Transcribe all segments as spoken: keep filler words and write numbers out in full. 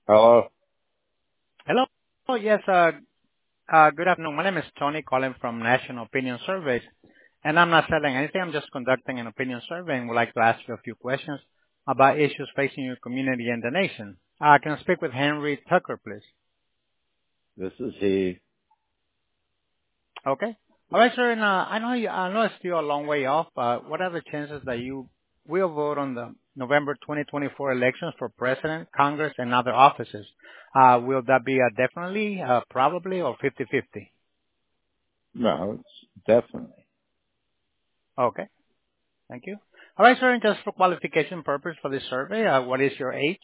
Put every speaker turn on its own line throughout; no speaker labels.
Hello?
Hello. Oh, yes, uh, uh, good afternoon. My name is Tony calling from National Opinion Surveys, and I'm not selling anything. I'm just conducting an opinion survey and would like to ask you a few questions about issues facing your community and the nation. Uh, can I speak with Henry Tucker, please?
This is he.
Okay. All right, sir. And uh, I know you, I know it's still a long way off. Uh, what are the chances that you will vote on the November twenty twenty-four elections for president, Congress, and other offices? Uh, will that be a definitely, uh, probably, or fifty-fifty?
No, it's definitely
Okay. Thank you. All right, sir, and just for qualification purpose for this survey, uh, what is your age?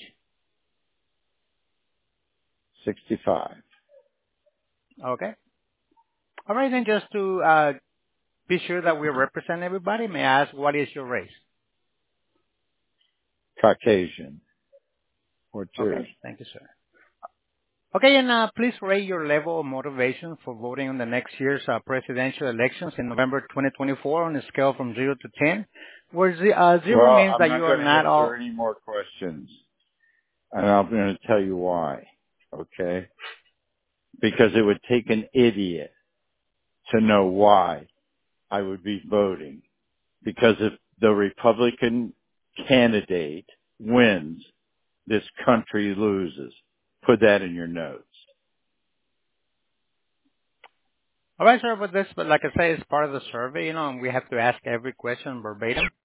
sixty-five.
Okay. All right, and just to uh, be sure that we represent everybody, may I ask what is your race?
Caucasian. What's yours?
Okay, thank you, sir. Okay, and uh, please rate your level of motivation for voting on the next year's uh, presidential elections in November twenty twenty-four on a scale from zero to ten, where ze- uh, zero
Well,
means
I'm
that you
not
are
going to
not
answer
all.
any more questions. And I'm going to tell you why. Okay? Because it would take an idiot to know why I would be voting. Because if the Republican candidate wins, this country loses. Put that in your notes.
All right, sir, but this, but like I say, it's part of the survey, you know, and we have to ask every question verbatim.